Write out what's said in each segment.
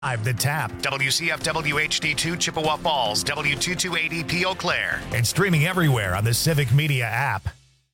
The Tap, WCFW HD2 Chippewa Falls, W2280P Eau Claire, and streaming everywhere on the Civic Media app.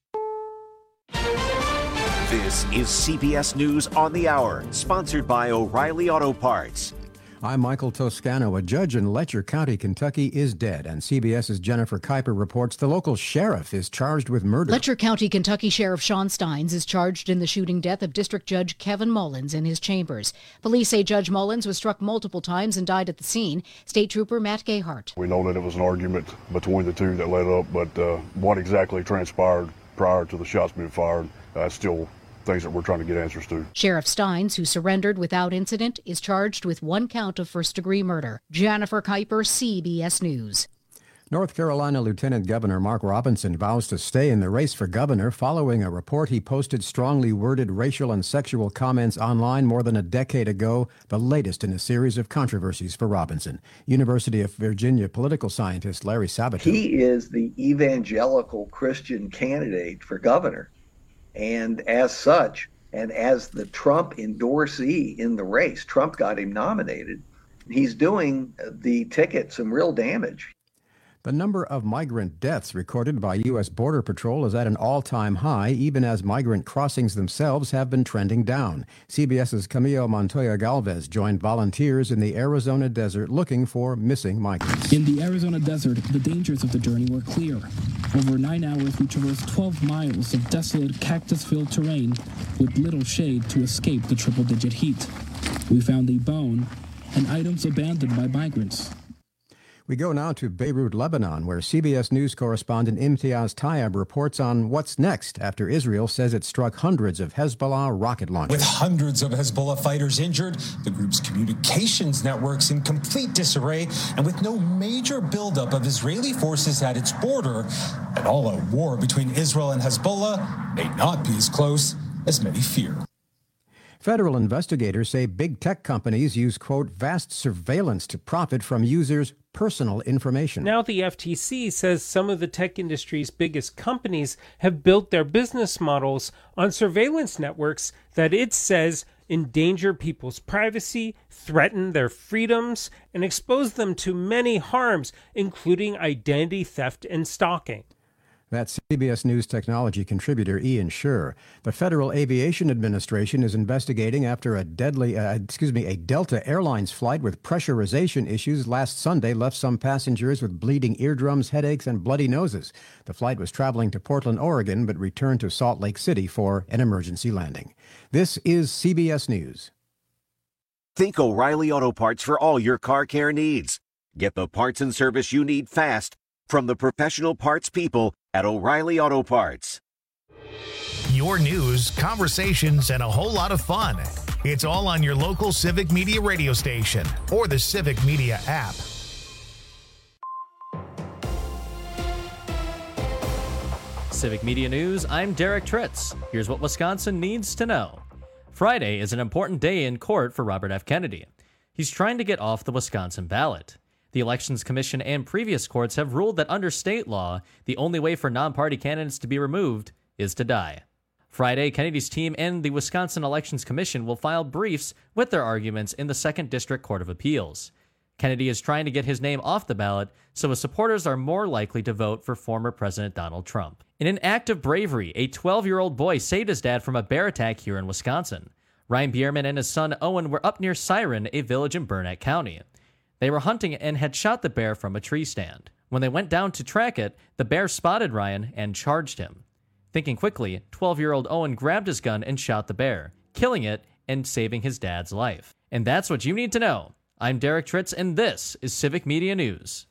This is CBS News on the Hour, sponsored by O'Reilly Auto Parts. I'm Michael Toscano. A judge in Letcher County, Kentucky is dead, and CBS's Jennifer Kuiper reports the local sheriff is charged with murder. Letcher County, Kentucky Sheriff Sean Steins is charged in the shooting death of District Judge Kevin Mullins in his chambers. Police say Judge Mullins was struck multiple times and died at the scene. State Trooper Matt Gayhart. We know that it was an argument between the two that led up, but what exactly transpired prior to the shots being fired, still things that we're trying to get answers to. Sheriff Steins, who surrendered without incident, is charged with 1 count of first-degree murder. Jennifer Kuiper, CBS News. North Carolina Lieutenant Governor Mark Robinson vows to stay in the race for governor following a report he posted strongly worded racial and sexual comments online more than a decade ago, the latest in a series of controversies for Robinson. University of Virginia political scientist Larry Sabato. He is the evangelical Christian candidate for governor. And as such, and as the Trump endorsee in the race, Trump got him nominated. He's doing the ticket some real damage. The number of migrant deaths recorded by U.S. Border Patrol is at an all-time high, even as migrant crossings themselves have been trending down. CBS's Camilo Montoya Galvez joined volunteers in the Arizona desert looking for missing migrants. In the Arizona desert, the dangers of the journey were clear. Over 9 hours, we traversed 12 miles of desolate cactus-filled terrain with little shade to escape the triple-digit heat. We found a bone and items abandoned by migrants. We go now to Beirut, Lebanon, where CBS News correspondent Imtiaz Tayeb reports on what's next after Israel says it struck hundreds of Hezbollah rocket launchers. With hundreds of Hezbollah fighters injured, the group's communications networks in complete disarray, and with no major buildup of Israeli forces at its border, an all-out war between Israel and Hezbollah may not be as close as many fear. Federal investigators say big tech companies use, quote, vast surveillance to profit from users' personal information. Now the FTC says some of the tech industry's biggest companies have built their business models on surveillance networks that it says endanger people's privacy, threaten their freedoms, and expose them to many harms, including identity theft and stalking. That's CBS News technology contributor Ian Sherr. The Federal Aviation Administration is investigating after a Delta Airlines flight with pressurization issues last Sunday left some passengers with bleeding eardrums, headaches, and bloody noses. The flight was traveling to Portland, Oregon, but returned to Salt Lake City for an emergency landing. This is CBS News. Think O'Reilly Auto Parts for all your car care needs. Get the parts and service you need fast from the professional parts people at O'Reilly Auto Parts. Your news, conversations, and a whole lot of fun. It's all on your local Civic Media radio station or the Civic Media app. Civic Media News, I'm Derek Tritz. Here's what Wisconsin needs to know. Friday is an important day in court for Robert F. Kennedy. He's trying to get off the Wisconsin ballot. The Elections Commission and previous courts have ruled that under state law, the only way for non-party candidates to be removed is to die. Friday, Kennedy's team and the Wisconsin Elections Commission will file briefs with their arguments in the 2nd District Court of Appeals. Kennedy is trying to get his name off the ballot, so his supporters are more likely to vote for former President Donald Trump. In an act of bravery, a 12-year-old boy saved his dad from a bear attack here in Wisconsin. Ryan Bierman and his son Owen were up near Siren, a village in Burnett County. They were hunting and had shot the bear from a tree stand. When they went down to track it, the bear spotted Ryan and charged him. Thinking quickly, 12-year-old Owen grabbed his gun and shot the bear, killing it and saving his dad's life. And that's what you need to know. I'm Derek Tritz, and this is Civic Media News.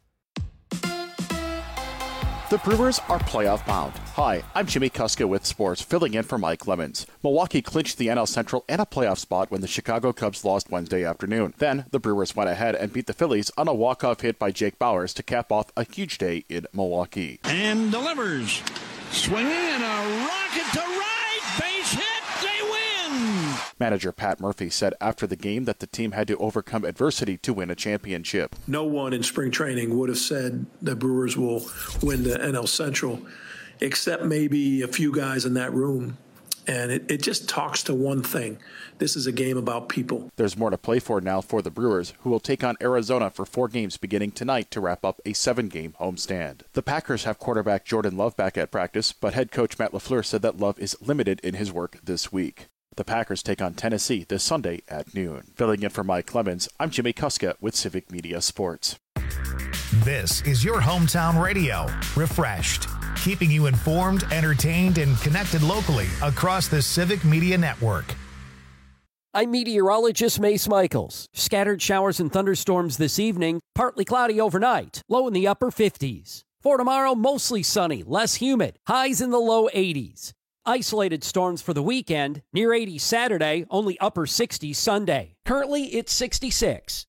The Brewers are playoff bound. Hi, I'm Jimmy Kuska with sports, filling in for Mike Lemons. Milwaukee clinched the NL Central and a playoff spot when the Chicago Cubs lost Wednesday afternoon. Then, the Brewers went ahead and beat the Phillies on a walk-off hit by Jake Bauers to cap off a huge day in Milwaukee. And delivers. Swinging and a rocket to right. Base hit. They win. Manager Pat Murphy said after the game that the team had to overcome adversity to win a championship. No one in spring training would have said the Brewers will win the NL Central, except maybe a few guys in that room And it just talks to one thing. This is a game about people. There's more to play for now for the Brewers, who will take on Arizona for 4 games beginning tonight to wrap up a 7-game homestand. The Packers have quarterback Jordan Love back at practice, but head coach Matt LaFleur said that Love is limited in his work this week. The Packers take on Tennessee this Sunday at noon. Filling in for Mike Clemens, I'm Jimmy Kuska with Civic Media Sports. This is your hometown radio, Refreshed, keeping you informed, entertained, and connected locally across the Civic Media Network. I'm meteorologist Mace Michaels. Scattered showers and thunderstorms this evening, partly cloudy overnight, low in the upper 50s. For tomorrow, mostly sunny, less humid, highs in the low 80s. Isolated storms for the weekend, near 80 Saturday, only upper 60s Sunday. Currently, it's 66.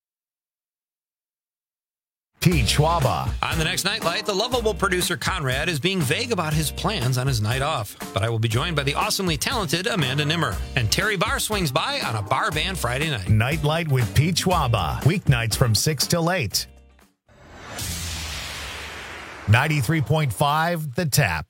Pete Schwaba. On the next Nightlight, the lovable producer Conrad is being vague about his plans on his night off. But I will be joined by the awesomely talented Amanda Nimmer. And Terry Barr swings by on a bar band Friday night. Nightlight with Pete Schwaba. Weeknights from 6 till 8. 93.5 The Tap.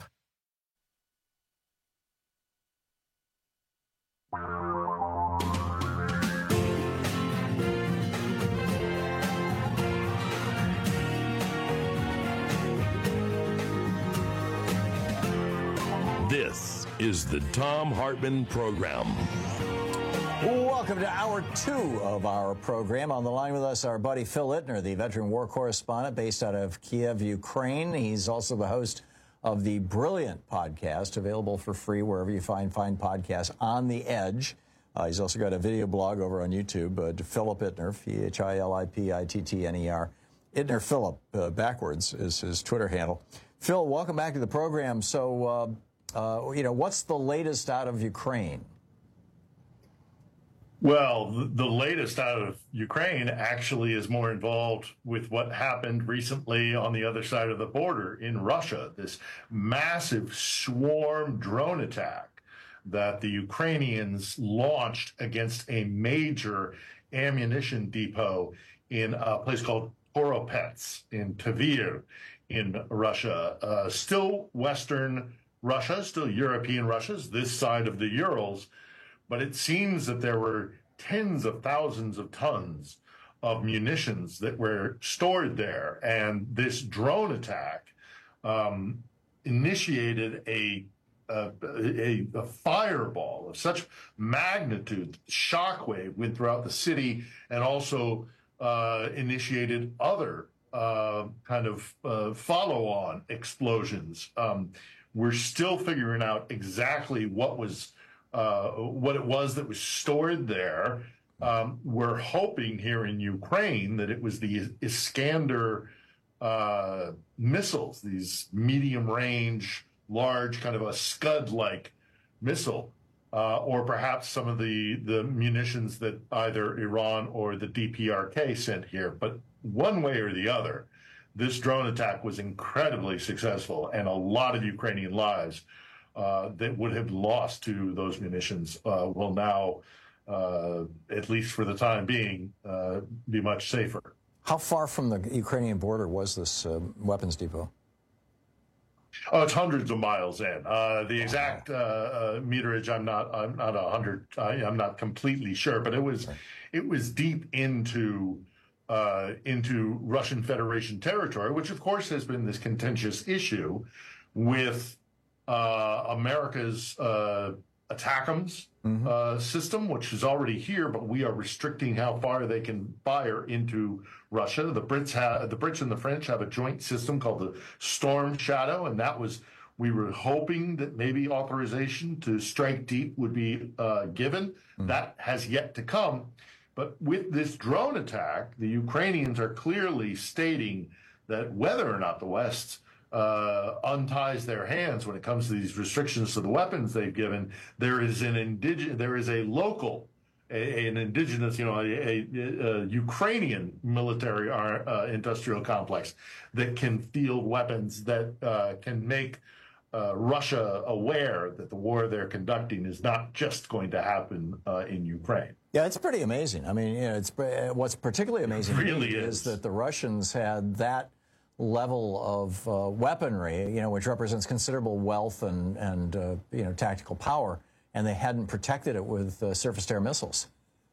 This is the Thom Hartmann Program. Welcome to Hour 2 of our program. On the line with us, our buddy Phil Ittner, the veteran war correspondent based out of Kiev, Ukraine. He's also the host of the Brilliant podcast, available for free wherever you find podcasts, On the Edge. He's also got a video blog over on YouTube, Philip Ittner, Philipittner. Ittner Philip, backwards, is his Twitter handle. Phil, welcome back to the program. So, what's the latest out of Ukraine? Well, the latest out of Ukraine actually is more involved with what happened recently on the other side of the border in Russia, this massive swarm drone attack that the Ukrainians launched against a major ammunition depot in a place called Toropets in Tver in Russia, still Western Russia, still European Russia, this side of the Urals, but it seems that there were tens of thousands of tons of munitions that were stored there, and this drone attack initiated a fireball of such magnitude, shockwave went throughout the city, and also initiated other follow-on explosions. We're still figuring out exactly what it was that was stored there. We're hoping here in Ukraine that it was the Iskander missiles, these medium-range, large, kind of a Scud-like missile, or perhaps some of the munitions that either Iran or the DPRK sent here. But one way or the other, this drone attack was incredibly successful, and a lot of Ukrainian lives that would have lost to those munitions will now, at least for the time being, be much safer. How far from the Ukrainian border was this weapons depot? Oh, it's hundreds of miles in. The exact meterage, I'm not completely sure, but it was deep into Russian Federation territory, which of course has been this contentious issue with America's ATACMS system, which is already here, but we are restricting how far they can fire into Russia. The Brits and the French have a joint system called the Storm Shadow, and we were hoping that maybe authorization to strike deep would be given. That has yet to come. But with this drone attack, the Ukrainians are clearly stating that whether or not the West unties their hands when it comes to these restrictions to the weapons they've given, there is an indigenous, a Ukrainian military industrial complex that can field weapons that can make Russia aware that the war they're conducting is not just going to happen in Ukraine. Yeah, it's pretty amazing. I mean, what's particularly amazing really is that the Russians had that level of weaponry, which represents considerable wealth and tactical power, and they hadn't protected it with surface-to-air missiles.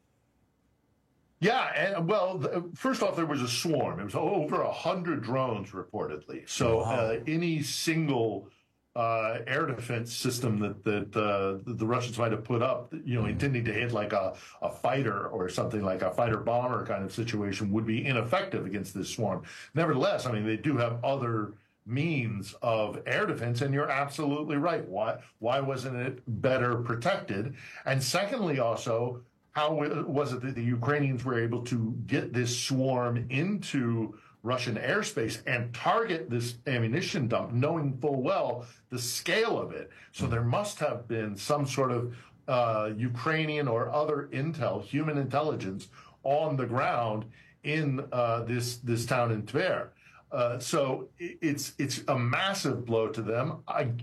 Yeah, and well, first off, there was a swarm. It was over 100 drones reportedly. So any single air defense system that the Russians might have put up, intending to hit like a fighter or something like a fighter bomber kind of situation would be ineffective against this swarm. Nevertheless, I mean, they do have other means of air defense, and you're absolutely right. Why wasn't it better protected? And secondly, also, how was it that the Ukrainians were able to get this swarm into Russian airspace and target this ammunition dump, knowing full well the scale of it? So there must have been some sort of Ukrainian or other intel, human intelligence, on the ground in this town in Tver. So it's a massive blow to them.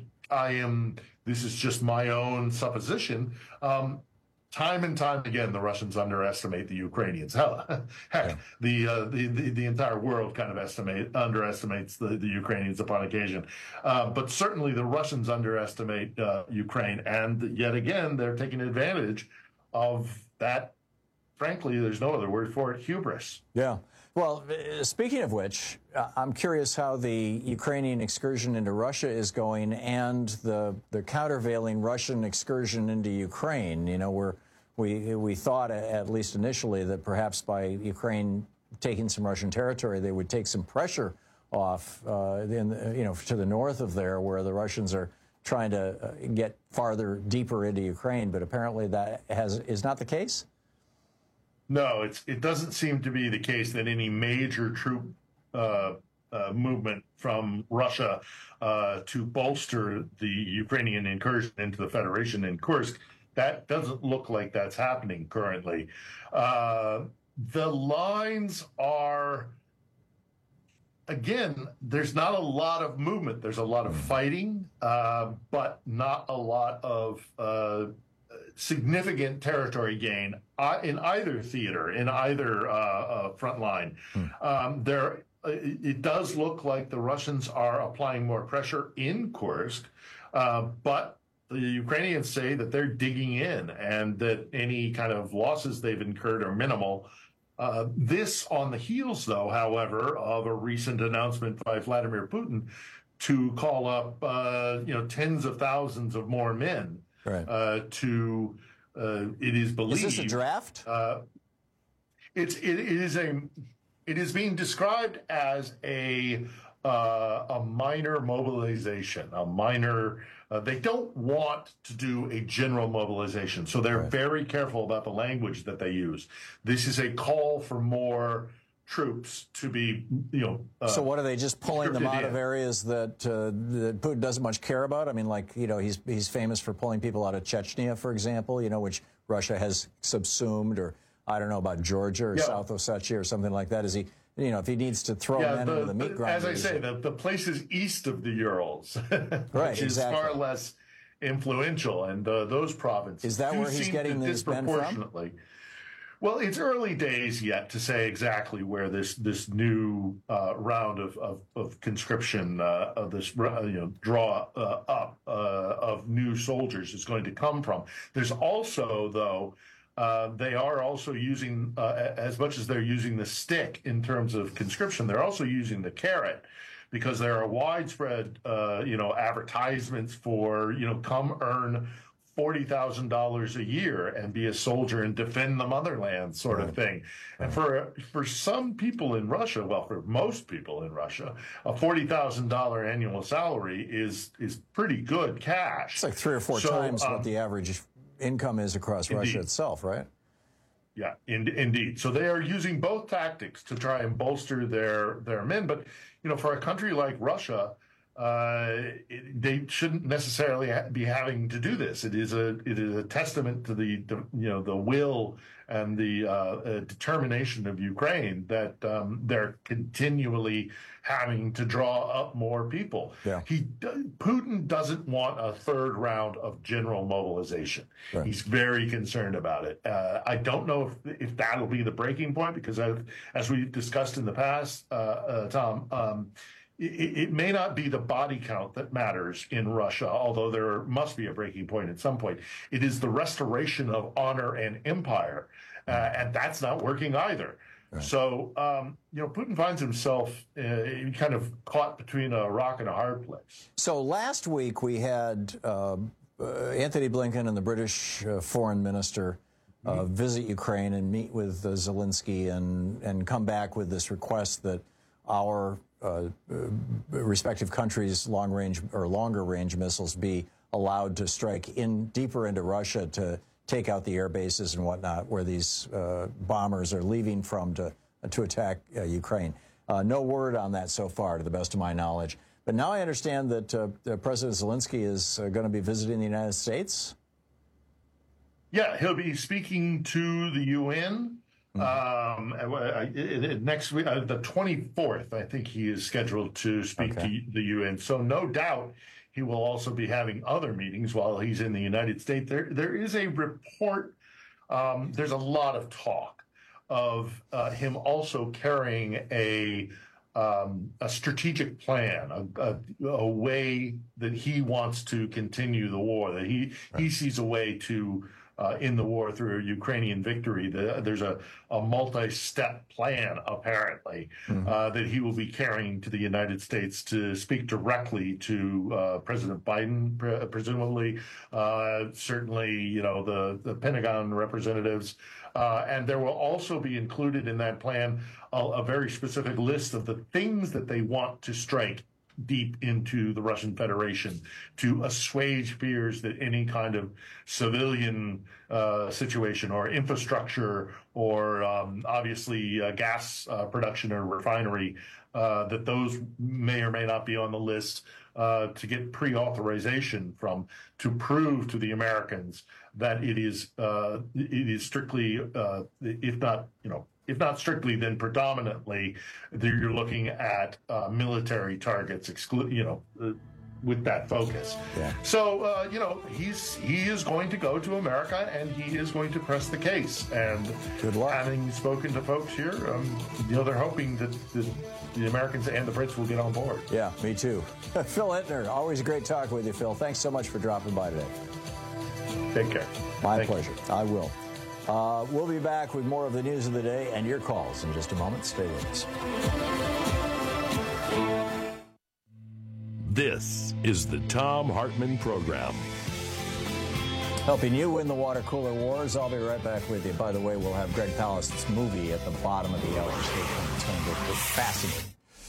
This is just my own supposition. Time and time again, the Russians underestimate the Ukrainians. Heck, the entire world kind of underestimates the Ukrainians upon occasion. But certainly the Russians underestimate Ukraine, and yet again, they're taking advantage of that. Frankly, there's no other word for it, hubris. Yeah. Well, speaking of which, I'm curious how the Ukrainian excursion into Russia is going and the countervailing Russian excursion into Ukraine. We thought, at least initially, that perhaps by Ukraine taking some Russian territory, they would take some pressure off, to the north of there, where the Russians are trying to get farther, deeper into Ukraine. But apparently that is not the case. No, it doesn't seem to be the case that any major troop movement from Russia to bolster the Ukrainian incursion into the Federation in Kursk, that doesn't look like that's happening currently. The lines are, again, there's not a lot of movement. There's a lot of fighting, but not a lot of significant territory gain in either theater, in either front line. It does look like the Russians are applying more pressure in Kursk, but the Ukrainians say that they're digging in and that any kind of losses they've incurred are minimal. This on the heels, though, however, of a recent announcement by Vladimir Putin to call up, tens of thousands of more men. Right. It is believed. Is this a draft? It is being described as a minor mobilization, a minor. They don't want to do a general mobilization, so they're very careful about the language that they use. This is a call for more troops to be, so what are they just pulling them out of areas that Putin doesn't much care about? I mean, he's famous for pulling people out of Chechnya, for example, which Russia has subsumed, or I don't know about Georgia or South Ossetia or something like that. Is he, if he needs to throw men into the meat grinder? As I say, the places east of the Urals, right, which is far less influential, and those provinces. Is that where he's getting these men from? Well, it's early days yet to say exactly where this new round of conscription, of this draw up of new soldiers is going to come from. There's also, though, they are also using, as much as they're using the stick in terms of conscription, they're also using the carrot, because there are widespread, advertisements for, come earn $40,000 a year and be a soldier and defend the motherland, sort of thing. And for some people in Russia, well, for most people in Russia, a $40,000 annual salary is pretty good cash. It's like 3 or 4 times what the average income is across Russia itself, right? Yeah, indeed. So they are using both tactics to try and bolster their men. But for a country like Russia, they shouldn't necessarily be having to do this. It is a testament to the will and the determination of Ukraine that they're continually having to draw up more people. Yeah. Putin doesn't want a third round of general mobilization. Right. He's very concerned about it. I don't know if that'll be the breaking point, because as we discussed in the past, Tom, it may not be the body count that matters in Russia, although there must be a breaking point at some point. It is the restoration of honor and empire, and that's not working either. Right. So, Putin finds himself kind of caught between a rock and a hard place. So last week we had Anthony Blinken and the British foreign minister visit Ukraine and meet with Zelensky and come back with this request that our respective countries' long-range or longer-range missiles be allowed to strike deeper into Russia to take out the air bases and whatnot where these bombers are leaving from to attack Ukraine. No word on that so far, to the best of my knowledge. But now I understand that President Zelensky is going to be visiting the United States. Yeah, he'll be speaking to the UN. Next week, the 24th, I think he is scheduled to speak to the UN. So no doubt he will also be having other meetings while he's in the United States. There is a report, there's a lot of talk of him also carrying a strategic plan, a way that he wants to continue the war, that he sees a way to in the war through a Ukrainian victory. There's a multi-step plan, apparently, that he will be carrying to the United States to speak directly to President Biden, presumably, certainly, the Pentagon representatives. And there will also be included in that plan a very specific list of the things that they want to strike deep into the Russian Federation to assuage fears that any kind of civilian situation or infrastructure or obviously gas production or refinery, that those may or may not be on the list to get pre-authorization from, to prove to the Americans that it is strictly, if not strictly, then predominantly, you're looking at military targets, with that focus. Yeah. So, he is going to go to America and he is going to press the case. And good luck. Having spoken to folks here, they're hoping that the Americans and the Brits will get on board. Yeah, me too. Phil Ittner, always a great talking with you, Phil. Thanks so much for dropping by today. Take care. My pleasure. I will. We'll be back with more of the news of the day and your calls in just a moment. Stay with us. This is the Thom Hartmann Program. Helping you win the water cooler wars. I'll be right back with you. By the way, we'll have Greg Palast's movie at the bottom of the hour. It's going to be fascinating.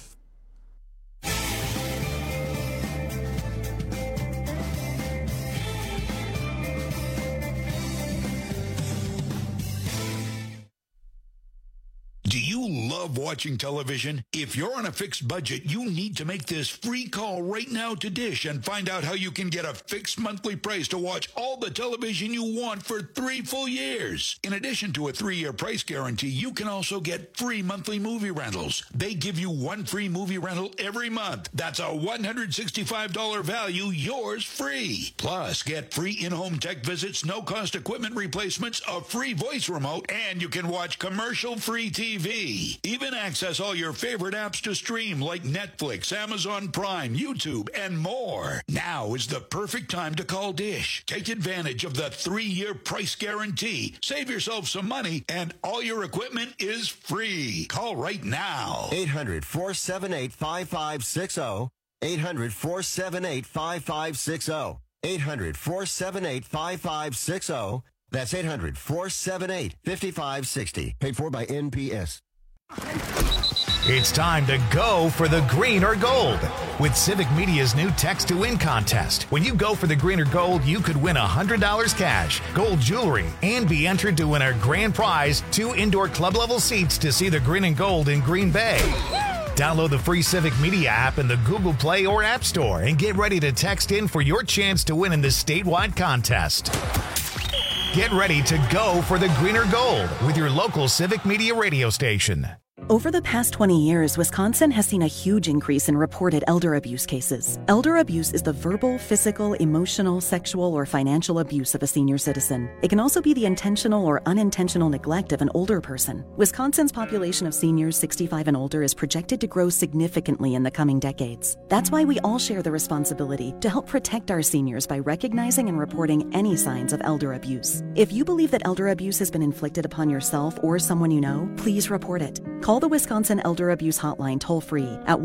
Watching television? If you're on a fixed budget, you need to make this free call right now to Dish and find out how you can get a fixed monthly price to watch all the television you want for 3 full years. In addition to a 3-year price guarantee, you can also get free monthly movie rentals. They give you 1 free movie rental every month. That's a $165 value, yours free. Plus, get free in-home tech visits, no-cost equipment replacements, a free voice remote, and you can watch commercial-free TV. Even access all your favorite apps to stream like Netflix, Amazon Prime, YouTube, and more. Now is the perfect time to call Dish. Take advantage of the 3-year price guarantee. Save yourself some money, and all your equipment is free. Call right now. 800-478-5560. 800-478-5560. 800-478-5560. That's 800-478-5560. Paid for by NPS. It's time to go for the green or gold with Civic Media's new Text to Win contest. When you go for the green or gold, you could win $100 cash, gold jewelry, and be entered to win our grand prize, 2 indoor club level seats to see the green and gold in Green Bay. Download the free Civic Media app in the Google Play or App Store and get ready to text in for your chance to win in this statewide contest. Get ready to go for the green or gold with your local Civic Media radio station. Over the past 20 years, Wisconsin has seen a huge increase in reported elder abuse cases. Elder abuse is the verbal, physical, emotional, sexual, or financial abuse of a senior citizen. It can also be the intentional or unintentional neglect of an older person. Wisconsin's population of seniors 65 and older is projected to grow significantly in the coming decades. That's why we all share the responsibility to help protect our seniors by recognizing and reporting any signs of elder abuse. If you believe that elder abuse has been inflicted upon yourself or someone you know, please report it. Call the Wisconsin Elder Abuse Hotline toll-free at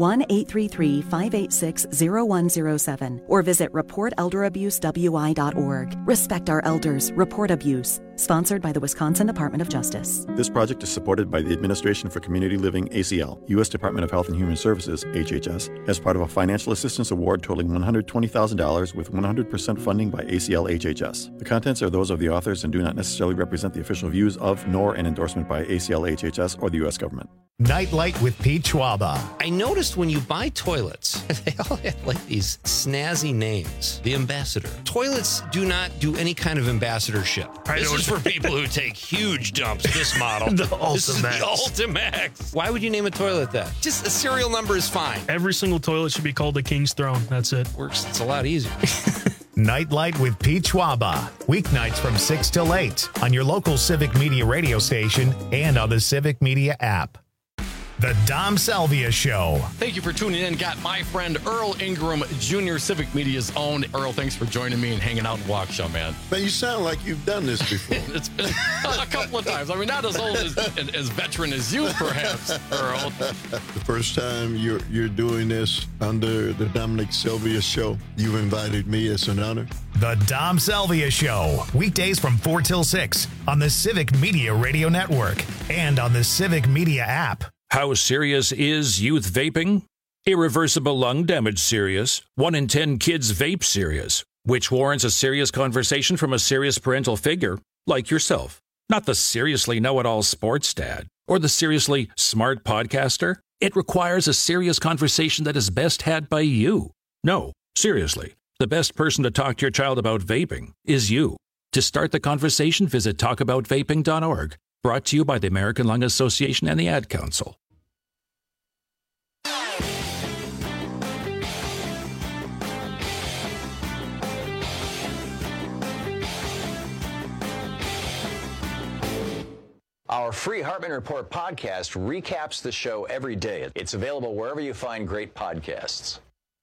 1-833-586-0107 or visit reportelderabusewI.org. Respect our elders. Report abuse. Sponsored by the Wisconsin Department of Justice. This project is supported by the Administration for Community Living, ACL, U.S. Department of Health and Human Services, HHS, as part of a financial assistance award totaling $120,000 with 100% funding by ACL HHS. The contents are those of the authors and do not necessarily represent the official views of nor an endorsement by ACL HHS or the U.S. government. Nightlight with Pete Schwaba. I noticed when you buy toilets, they all have like these snazzy names. The Ambassador. Toilets do not do any kind of ambassadorship. This is for people who take huge dumps. This model. The This is the Ultimax. Ultimax. Why would you name a toilet that? Just a serial number is fine. Every single toilet should be called the King's Throne. That's it. Works. It's a lot easier. Nightlight with Pete Schwaba. Weeknights from 6 till 8 on your local Civic Media radio station and on the Civic Media app. The Dom Salvia Show. Thank you for tuning in. Got my friend Earl Ingram Jr., Civic Media's own. Earl, thanks for joining me and hanging out in Waukesha, man. Man, you sound like you've done this before. It's been a couple of times. I mean, not as old as veteran as you, perhaps, Earl. The first time you're doing this under the Dominic Salvia Show, you invited me. It's an honor. The Dom Salvia Show. Weekdays from 4 till 6 on the Civic Media Radio Network and on the Civic Media app. How serious is youth vaping? Irreversible lung damage serious. 1 in 10 kids vape serious, which warrants a serious conversation from a serious parental figure like yourself. Not the seriously know-it-all sports dad or the seriously smart podcaster. It requires a serious conversation that is best had by you. No, seriously, the best person to talk to your child about vaping is you. To start the conversation, visit talkaboutvaping.org. Brought to you by the American Lung Association and the Ad Council. Our free Hartman Report podcast recaps the show every day. It's available wherever you find great podcasts.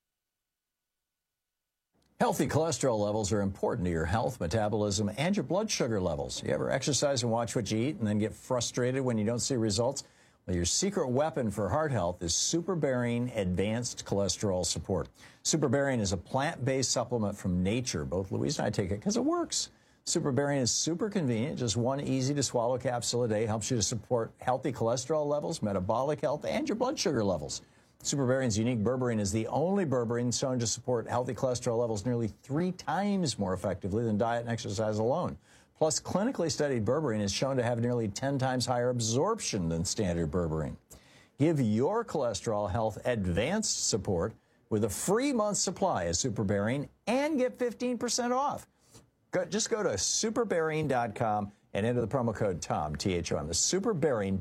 Healthy cholesterol levels are important to your health, metabolism, and your blood sugar levels. You ever exercise and watch what you eat and then get frustrated when you don't see results? Well, your secret weapon for heart health is SuperBarian Advanced Cholesterol Support. SuperBarian is a plant-based supplement from nature. Both Louise and I take it because it works. SuperBarian is super convenient. Just one easy-to-swallow capsule a day helps you to support healthy cholesterol levels, metabolic health, and your blood sugar levels. SuperBarian's unique berberine is the only berberine shown to support healthy cholesterol levels nearly 3 times more effectively than diet and exercise alone. Plus, clinically studied berberine is shown to have nearly 10 times higher absorption than standard berberine. Give your cholesterol health advanced support with a free month's supply of SuperBarian and get 15% off. Just go to superbarian.com and enter the promo code TOM, T-H-O-M. The SuperBarian,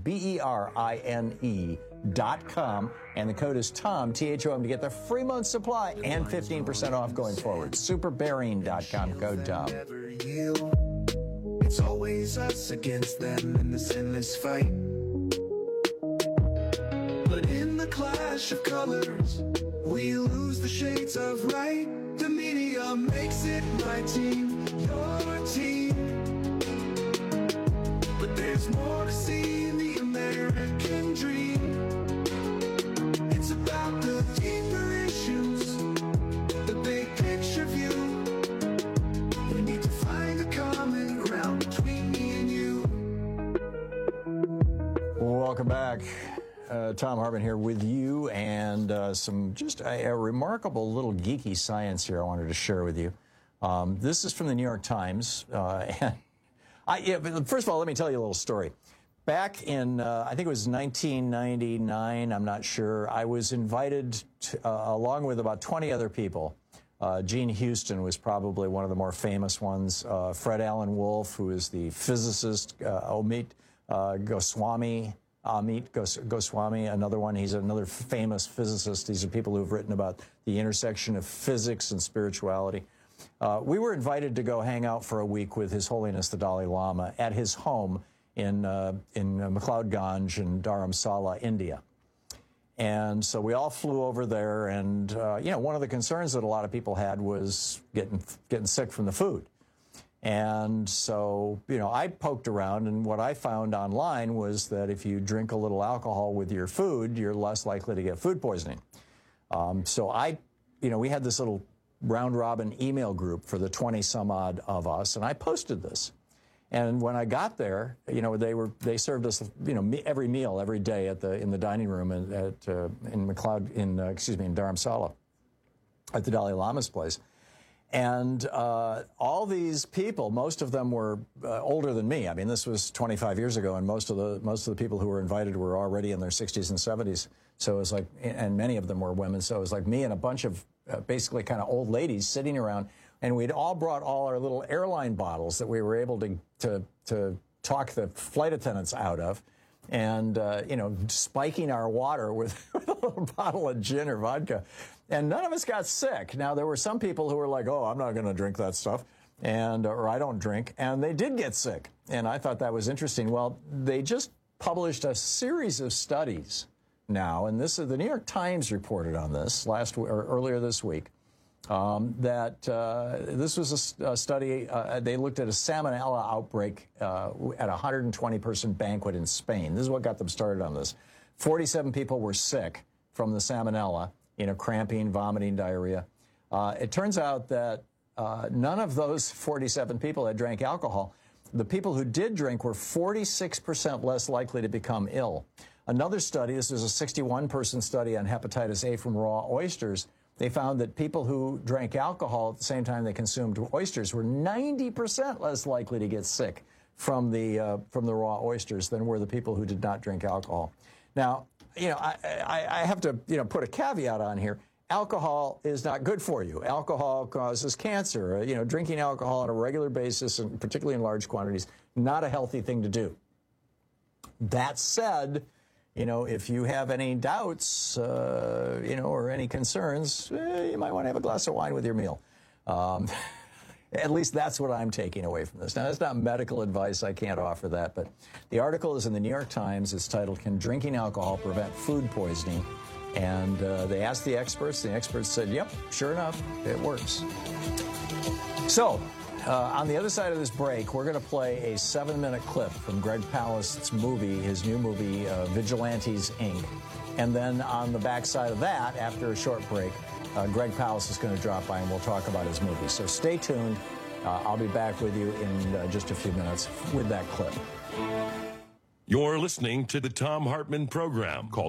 BERINE.com, and the code is TOM, T-H-O-M, to get the free month supply and 15% off going forward. SuperBarian.com, code TOM. It's always us against them in this endless fight. But in the clash of colors, we lose the shades of right. The media makes it my team, your team. But there's more to see in the American dream. It's about the deeper issues, the big picture view. We need to find a common ground between me and you. Welcome back. Tom Hartman here with you, and some just a remarkable little geeky science here I wanted to share with you. This is from the New York Times. First of all, let me tell you a little story. Back in, I think it was 1999, I'm not sure, I was invited to, along with about 20 other people. Gene Houston was probably one of the more famous ones. Fred Allen Wolf, who is the physicist, Omid Goswami, Amit Goswami, another one. He's another famous physicist. These are people who've written about the intersection of physics and spirituality. We were invited to go hang out for a week with His Holiness the Dalai Lama at his home in McLeodganj in Dharamsala, India. And so we all flew over there, and one of the concerns that a lot of people had was getting sick from the food. And so, I poked around, and what I found online was that if you drink a little alcohol with your food, you're less likely to get food poisoning. We had this little round-robin email group for the 20-some-odd of us, and I posted this. And when I got there, they served us, every meal every day in the dining room in Dharamsala, at the Dalai Lama's place. And all these people, most of them were older than me. I mean, this was 25 years ago, and most of the people who were invited were already in their 60s and 70s. So it was like, and many of them were women. So it was like me and a bunch of basically kind of old ladies sitting around, and we'd all brought all our little airline bottles that we were able to talk the flight attendants out of, and spiking our water with a little bottle of gin or vodka. And none of us got sick. Now, there were some people who were like, oh, I'm not going to drink that stuff, or I don't drink, and they did get sick. And I thought that was interesting. Well, they just published a series of studies now, and the New York Times reported on this earlier this week, that this was a study. They looked at a salmonella outbreak at a 120-person banquet in Spain. This is what got them started on this. 47 people were sick from the salmonella, cramping, vomiting, diarrhea. It turns out that none of those 47 people had drank alcohol. The people who did drink were 46% less likely to become ill. Another study, this was a 61-person study on hepatitis A from raw oysters. They found that people who drank alcohol at the same time they consumed oysters were 90% less likely to get sick from the raw oysters than were the people who did not drink alcohol. Now, I have to, put a caveat on here. Alcohol is not good for you. Alcohol causes cancer. Drinking alcohol on a regular basis, and particularly in large quantities, not a healthy thing to do. That said, if you have any doubts, or any concerns, you might want to have a glass of wine with your meal. At least that's what I'm taking away from this. Now, that's not medical advice. I can't offer that. But the article is in the New York Times. It's titled, Can Drinking Alcohol Prevent Food Poisoning? And they asked the experts. The experts said, yep, sure enough, it works. So, on the other side of this break, we're going to play a 7-minute clip from Greg Palast's movie, his new movie, Vigilantes, Inc. And then on the backside of that, after a short break, Greg Palast is going to drop by and we'll talk about his movie. So stay tuned. I'll be back with you in just a few minutes with that clip. You're listening to the Thom Hartmann Program. Call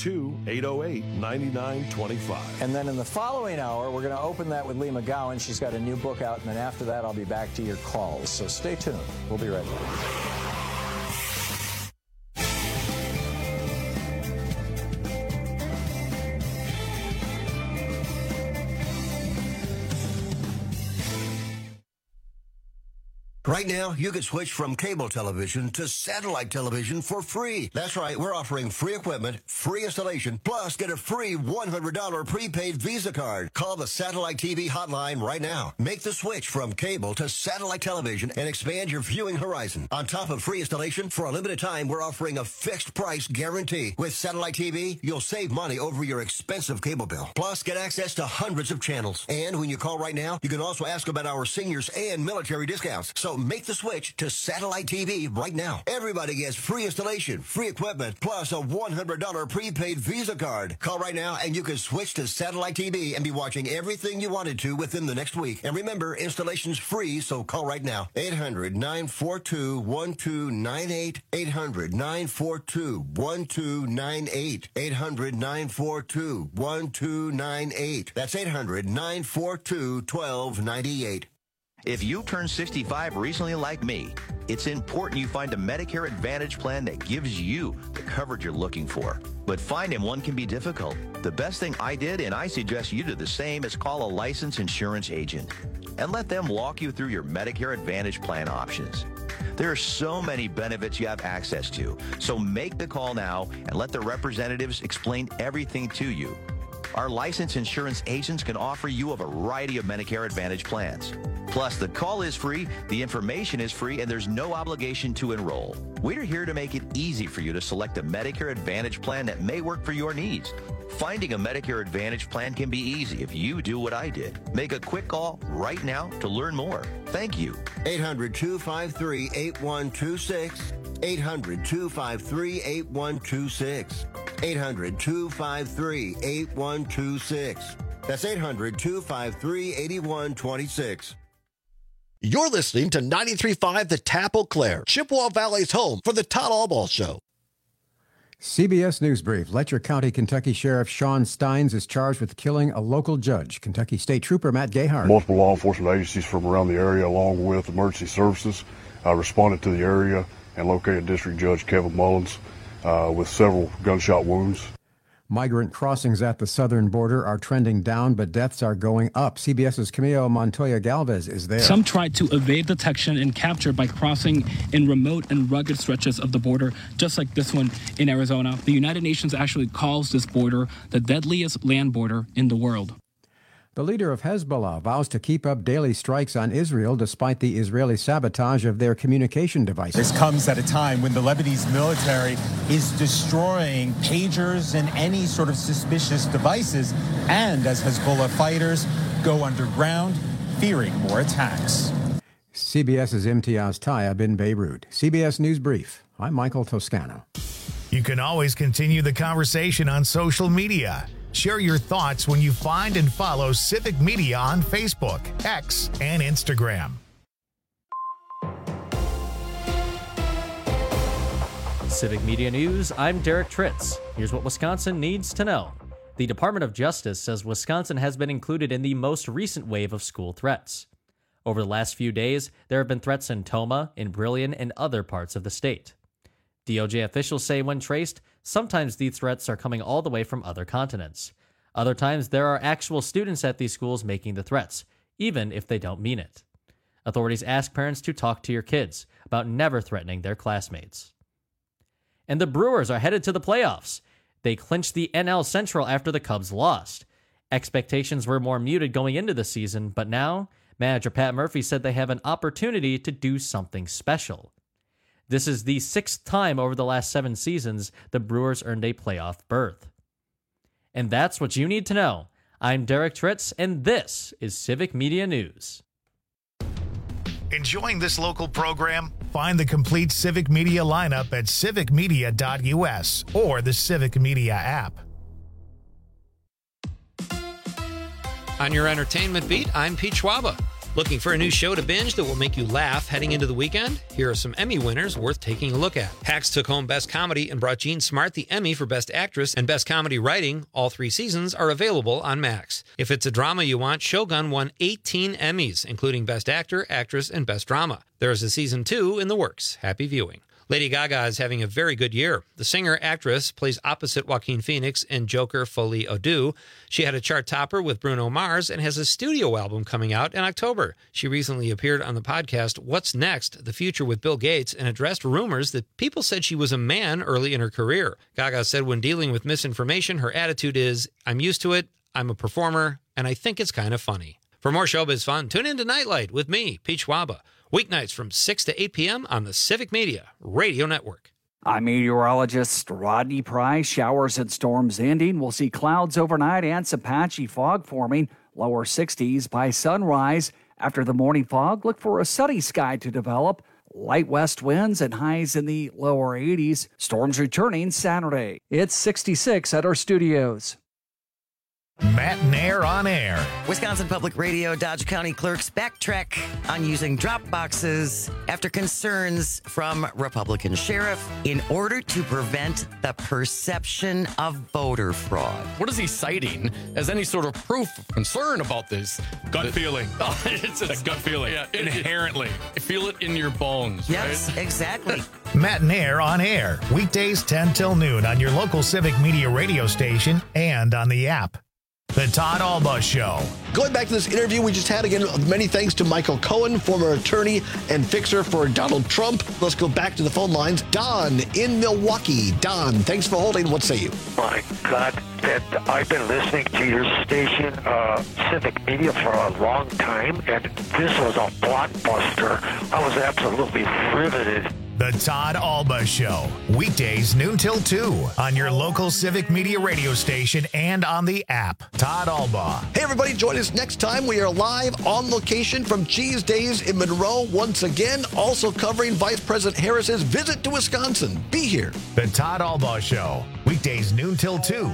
202-808-9925. And then in the following hour, we're going to open that with Lee McGowan. She's got a new book out. And then after that, I'll be back to your calls. So stay tuned. We'll be right back. Right now, you can switch from cable television to satellite television for free. That's right, we're offering free equipment, free installation, plus get a free $100 prepaid Visa card. Call the Satellite TV hotline right now. Make the switch from cable to satellite television and expand your viewing horizon. On top of free installation, for a limited time, we're offering a fixed price guarantee. With Satellite TV, you'll save money over your expensive cable bill. Plus, get access to hundreds of channels. And when you call right now, you can also ask about our seniors and military discounts. So make the switch to Satellite TV right now. Everybody gets free installation, free equipment, plus a $100 prepaid Visa card. Call right now and you can switch to Satellite TV and be watching everything you wanted to within the next week. And remember, installation's free, so call right now. 800-942-1298. 800-942-1298. 800-942-1298. That's 800-942-1298. If you turned 65 recently like me, it's important you find a Medicare Advantage plan that gives you the coverage you're looking for. But finding one can be difficult. The best thing I did, and I suggest you do the same, is call a licensed insurance agent and let them walk you through your Medicare Advantage plan options. There are so many benefits you have access to. So make the call now and let the representatives explain everything to you. Our licensed insurance agents can offer you a variety of Medicare Advantage plans. Plus, the call is free, the information is free, and there's no obligation to enroll. We're here to make it easy for you to select a Medicare Advantage plan that may work for your needs. Finding a Medicare Advantage plan can be easy if you do what I did. Make a quick call right now to learn more. Thank you. 800-253-8126. 800-253-8126. 800-253-8126. That's 800-253-8126. You're listening to 93.5 The Tap Eau Claire, Chippewa Valley's home for the Todd Albaugh Show. CBS News Brief. Letcher County, Kentucky Sheriff Sean Steins is charged with killing a local judge. Kentucky State Trooper Matt Gayhart. Multiple law enforcement agencies from around the area, along with emergency services, responded to the area and located District Judge Kevin Mullins with several gunshot wounds. Migrant crossings at the southern border are trending down, but deaths are going up. CBS's Camilo Montoya Galvez is there. Some tried to evade detection and capture by crossing in remote and rugged stretches of the border, just like this one in Arizona. The United Nations actually calls this border the deadliest land border in the world. The leader of Hezbollah vows to keep up daily strikes on Israel despite the Israeli sabotage of their communication devices. This comes at a time when the Lebanese military is destroying pagers and any sort of suspicious devices, and as Hezbollah fighters go underground, fearing more attacks. CBS's Imtiaz Tayeb in Beirut. CBS News Brief. I'm Michael Toscano. You can always continue the conversation on social media. Share your thoughts when you find and follow Civic Media on Facebook, X, and Instagram. Civic Media News, I'm Derek Tritz. Here's what Wisconsin needs to know. The Department of Justice says Wisconsin has been included in the most recent wave of school threats. Over the last few days, there have been threats in Tomah, in Brillion, and other parts of the state. DOJ officials say when traced, sometimes these threats are coming all the way from other continents. Other times, there are actual students at these schools making the threats, even if they don't mean it. Authorities ask parents to talk to your kids about never threatening their classmates. And the Brewers are headed to the playoffs. They clinched the NL Central after the Cubs lost. Expectations were more muted going into the season, but now, manager Pat Murphy said they have an opportunity to do something special. This is the 6th time over the last 7 seasons the Brewers earned a playoff berth. And that's what you need to know. I'm Derek Tritz, and this is Civic Media News. Enjoying this local program? Find the complete Civic Media lineup at civicmedia.us or the Civic Media app. On your entertainment beat, I'm Pete Schwaba. Looking for a new show to binge that will make you laugh heading into the weekend? Here are some Emmy winners worth taking a look at. Hacks took home Best Comedy and brought Jean Smart the Emmy for Best Actress and Best Comedy Writing. All 3 seasons are available on Max. If it's a drama you want, Shogun won 18 Emmys, including Best Actor, Actress, and Best Drama. There is a season 2 in the works. Happy viewing. Lady Gaga is having a very good year. The singer-actress plays opposite Joaquin Phoenix in Joker Folie à Deux. She had a chart topper with Bruno Mars and has a studio album coming out in October. She recently appeared on the podcast What's Next? The Future with Bill Gates and addressed rumors that people said she was a man early in her career. Gaga said when dealing with misinformation, her attitude is, I'm used to it, I'm a performer, and I think it's kind of funny. For more showbiz fun, tune in to Nightlight with me, Pete Schwaba. Weeknights from 6 to 8 p.m. on the Civic Media Radio Network. I'm meteorologist Rodney Price. Showers and storms ending. We'll see clouds overnight and some patchy fog forming. Lower 60s by sunrise. After the morning fog, look for a sunny sky to develop. Light west winds and highs in the lower 80s. Storms returning Saturday. It's 66 at our studios. Matt Nair on air. Wisconsin Public Radio Dodge County clerks backtrack on using drop boxes after concerns from Republican sheriff in order to prevent the perception of voter fraud. What is he citing as any sort of proof of concern about this? Gut feeling. Oh, it's a gut feeling. Yeah, inherently. Feel it in your bones, yes, right? Exactly. Matt Nair on air. Weekdays 10 till noon on your local Civic Media radio station and on the app. The Todd Alba Show. Going back to this interview we just had, again, many thanks to Michael Cohen, former attorney and fixer for Donald Trump. Let's go back to the phone lines. Don in Milwaukee. Don, thanks for holding. What say you? My God, I've been listening to your station, Civic Media, for a long time, and this was a blockbuster. I was absolutely riveted. The Todd Alba Show. Weekdays noon till 2 on your local Civic Media radio station and on the app. Todd Alba. Hey, everybody, join us next time. We are live on location from Cheese Days in Monroe once again, also covering Vice President Harris's visit to Wisconsin. Be here. The Todd Alba Show. Weekdays noon till 2.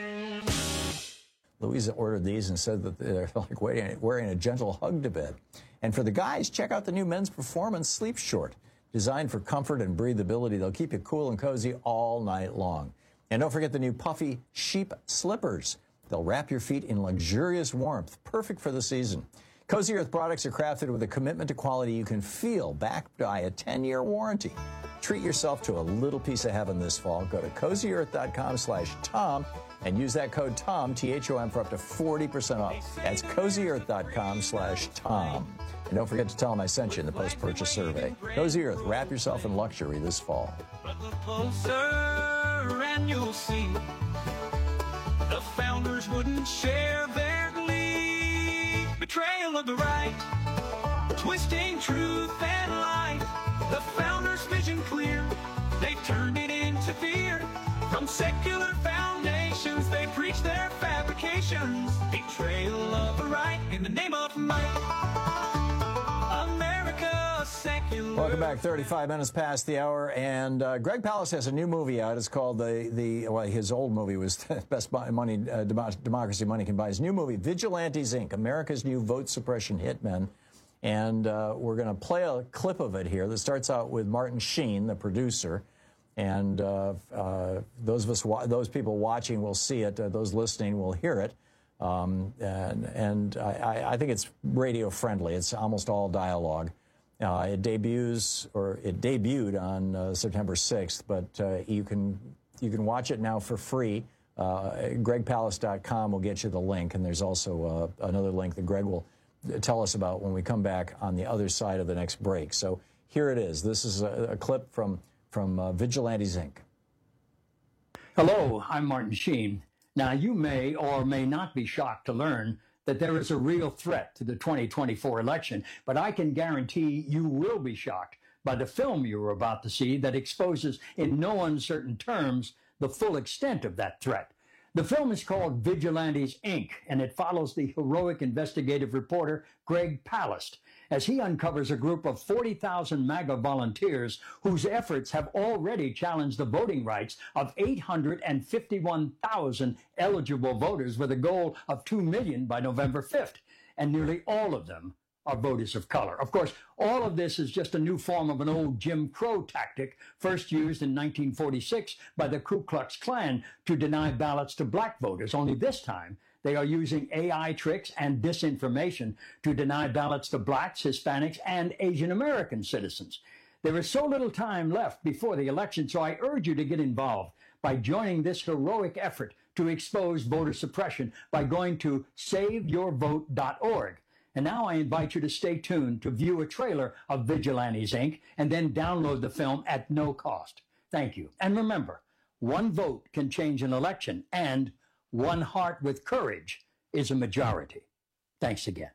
Louisa ordered these and said that they're like wearing a gentle hug to bed. And for the guys, check out the new Men's Performance Sleep Short. Designed for comfort and breathability, they'll keep you cool and cozy all night long. And don't forget the new puffy sheep slippers. They'll wrap your feet in luxurious warmth, perfect for the season. Cozy Earth products are crafted with a commitment to quality you can feel, backed by a 10-year warranty. Treat yourself to a little piece of heaven this fall. Go to CozyEarth.com/Tom and use that code TOM, T-H-O-M, for up to 40% off. That's CozyEarth.com/Tom. And don't forget to tell them I sent you in the post-purchase survey. Cozy Earth, wrap yourself in luxury this fall. Look closer and you'll see the founders wouldn't share their glee. Betrayal of the right, twisting truth and light. The founders' vision clear, they turned it into fear. From secular foundations, they preach their fabrications. Betrayal of the right in the name of might. Welcome back. 35 minutes past the hour, and Greg Palast has a new movie out. It's called his old movie was Best Money Democracy Money Can Buy. His new movie, Vigilantes Inc., America's New Vote Suppression Hitmen, and we're going to play a clip of it here that starts out with Martin Sheen, the producer, and those people watching will see it. Those listening will hear it. I think it's radio friendly. It's almost all dialogue. It debuted on September 6th, but you can watch it now for free. GregPalast.com will get you the link, and there's also another link that Greg will tell us about when we come back on the other side of the next break. So here it is. This is a clip from Vigilantes Inc. Hello, I'm Martin Sheen. Now, you may or may not be shocked to learn that there is a real threat to the 2024 election, but I can guarantee you will be shocked by the film you are about to see that exposes in no uncertain terms the full extent of that threat. The film is called Vigilantes, Inc., and it follows the heroic investigative reporter Greg Palast as he uncovers a group of 40,000 MAGA volunteers whose efforts have already challenged the voting rights of 851,000 eligible voters with a goal of 2 million by November 5th. And nearly all of them are voters of color. Of course, all of this is just a new form of an old Jim Crow tactic first used in 1946 by the Ku Klux Klan to deny ballots to black voters, only this time they are using AI tricks and disinformation to deny ballots to blacks, Hispanics, and Asian American citizens. There is so little time left before the election, so I urge you to get involved by joining this heroic effort to expose voter suppression by going to SaveYourVote.org. And now I invite you to stay tuned to view a trailer of Vigilantes, Inc., and then download the film at no cost. Thank you. And remember, one vote can change an election, and one heart with courage is a majority. Thanks again.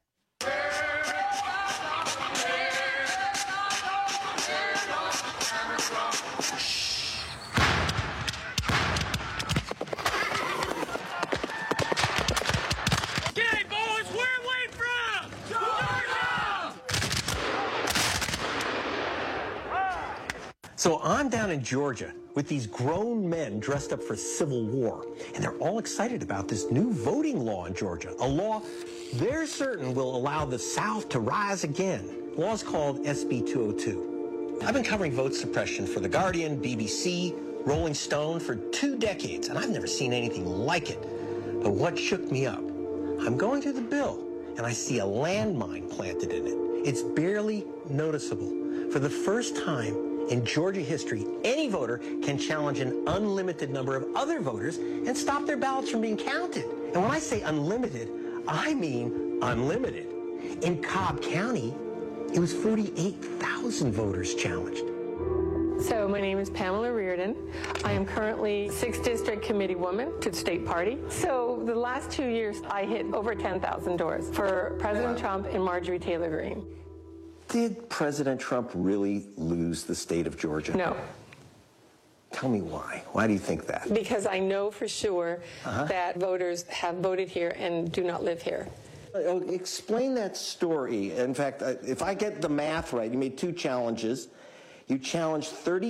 So I'm down in Georgia with these grown men dressed up for civil war, and they're all excited about this new voting law in Georgia, a law they're certain will allow the South to rise again. The law is called SB 202. I've been covering vote suppression for The Guardian, BBC, Rolling Stone for 2 decades, and I've never seen anything like it. But what shook me up? I'm going through the bill, and I see a landmine planted in it. It's barely noticeable. For the first time in Georgia history, any voter can challenge an unlimited number of other other voters and stop their ballots from being counted. And when I say unlimited, I mean unlimited. In Cobb County, it was 48,000 voters challenged. So my name is Pamela Reardon. I am currently 6th District Committee woman to the state party. So the last 2 years, I hit over 10,000 doors for President Trump and Marjorie Taylor Greene. Did President Trump really lose the state of Georgia? No. Tell me why. Why do you think that? Because I know for sure that voters have voted here and do not live here. Explain that story. In fact, if I get the math right, you made 2 challenges. You challenged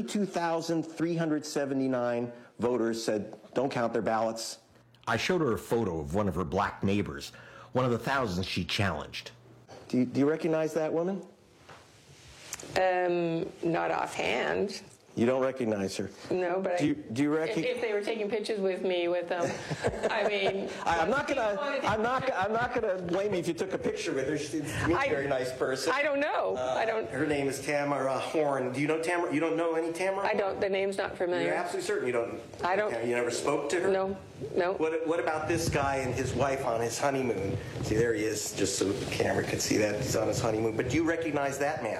32,379 voters, said don't count their ballots. I showed her a photo of one of her black neighbors, one of the thousands she challenged. Do you recognize that woman? Not offhand. You don't recognize her? No, but do you if they were taking pictures with me with them, I mean, I'm not gonna blame you if you took a picture with her. She's a very nice person. I don't know. I don't. Her name is Tamara Horn. Do you know Tamara? You don't know any Tamara? I don't. The name's not familiar. You're absolutely certain you don't. I don't. You never spoke to her? No. No. What about this guy and his wife on his honeymoon? See, there he is, just so the camera could see that he's on his honeymoon. But do you recognize that man?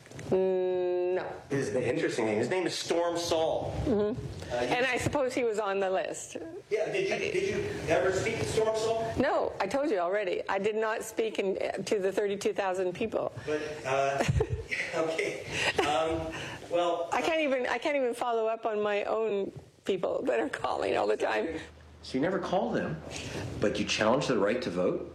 No. His interesting name. His name is Storm Saul. And I suppose he was on the list. Yeah. Did you ever speak to Storm Saul? No, I told you already. I did not speak to the 32,000 people. But okay. Well, I can't even follow up on my own people that are calling all the time. So you never call them, but you challenge the right to vote?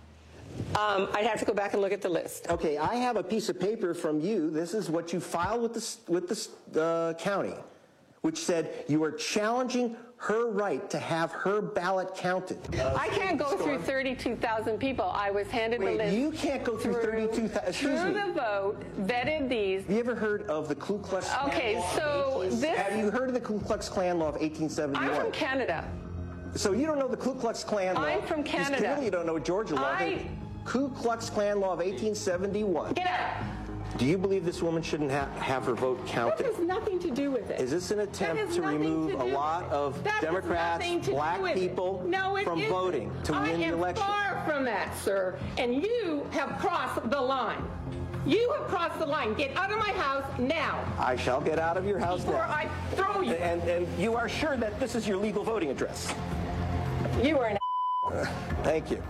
I'd have to go back and look at the list. Okay, I have a piece of paper from you. This is what you filed with the county, which said you are challenging her right to have her ballot counted. I can't go through 32,000 people. I was handed the list. You can't go through 32,000. Through the vote, vetted these. Have you ever heard of the Ku Klux Klan law? Have you heard of the Ku Klux Klan law of 1871? I'm from Canada. So you don't know the Ku Klux Klan law? I'm from Canada. Clearly you don't know Georgia law. Ku Klux Klan law of 1871. Get out. Do you believe this woman shouldn't have her vote counted? That has nothing to do with it. Is this an attempt to remove a lot of Democrats, black people from voting to win the election? I am far from that, sir. And you have crossed the line. You have crossed the line. Get out of my house now. I shall get out of your house now. Or I throw you. And you are sure that this is your legal voting address? You are an Thank you.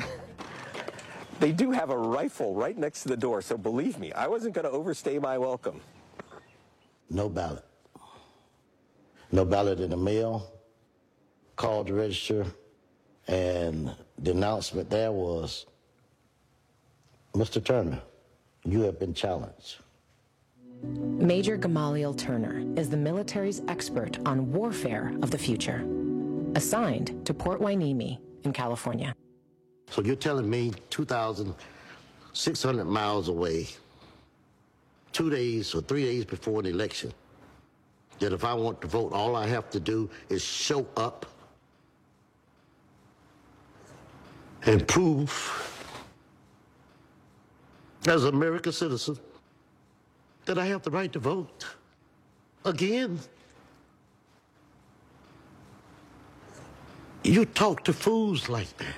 They do have a rifle right next to the door, so believe me, I wasn't going to overstay my welcome. No ballot. No ballot in the mail. Called to register, and the announcement there was, Mr. Turner, you have been challenged. Major Gamaliel Turner is the military's expert on warfare of the future, assigned to Port Hueneme in California. So you're telling me 2,600 miles away, 2 days or 3 days before the election, that if I want to vote, all I have to do is show up and prove as an American citizen that I have the right to vote again? You talk to fools like that.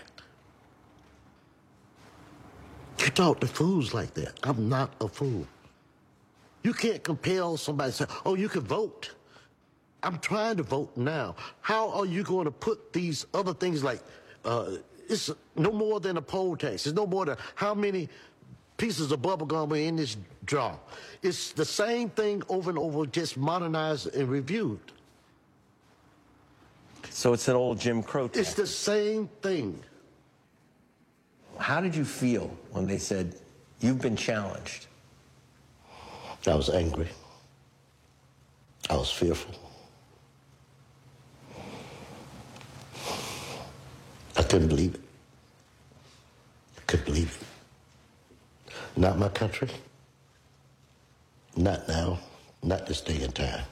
You talk to fools like that. I'm not a fool. You can't compel somebody to say, oh, you can vote. I'm trying to vote now. How are you going to put these other things like, it's no more than a poll tax. It's no more than how many pieces of bubble gum are in this jar. It's the same thing over and over, just modernized and reviewed. So it's an old Jim Crow tax. It's the same thing. How did you feel when they said, you've been challenged? I was angry. I was fearful. I couldn't believe it. I couldn't believe it. Not my country. Not now. Not this day and time.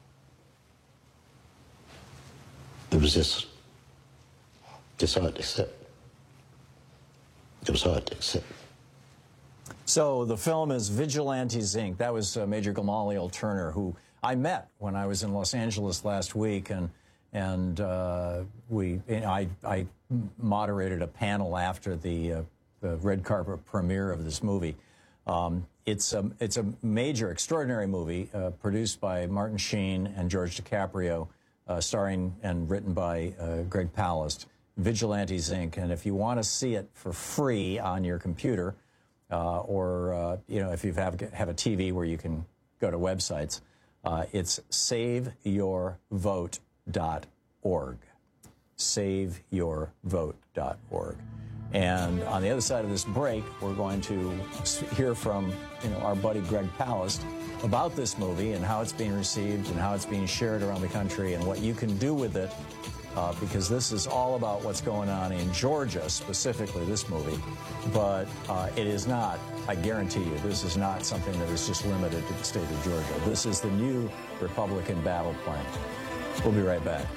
It was just hard to accept. It was hard to accept. So the film is Vigilantes, Inc. That was Major Gamaliel Turner, who I met when I was in Los Angeles last week, and And I moderated a panel after the red carpet premiere of this movie. It's a major, extraordinary movie produced by Martin Sheen and George DiCaprio, starring and written by Greg Palast, Vigilantes, Inc. And if you want to see it for free on your computer, or if you have a TV where you can go to websites, it's SaveYourVote.org. SaveYourVote.org. And on the other side of this break, we're going to hear from our buddy Greg Palast about this movie and how it's being received and how it's being shared around the country and what you can do with it, because this is all about what's going on in Georgia, specifically this movie. But it is not, I guarantee you, this is not something that is just limited to the state of Georgia. This is the new Republican battle plan. We'll be right back.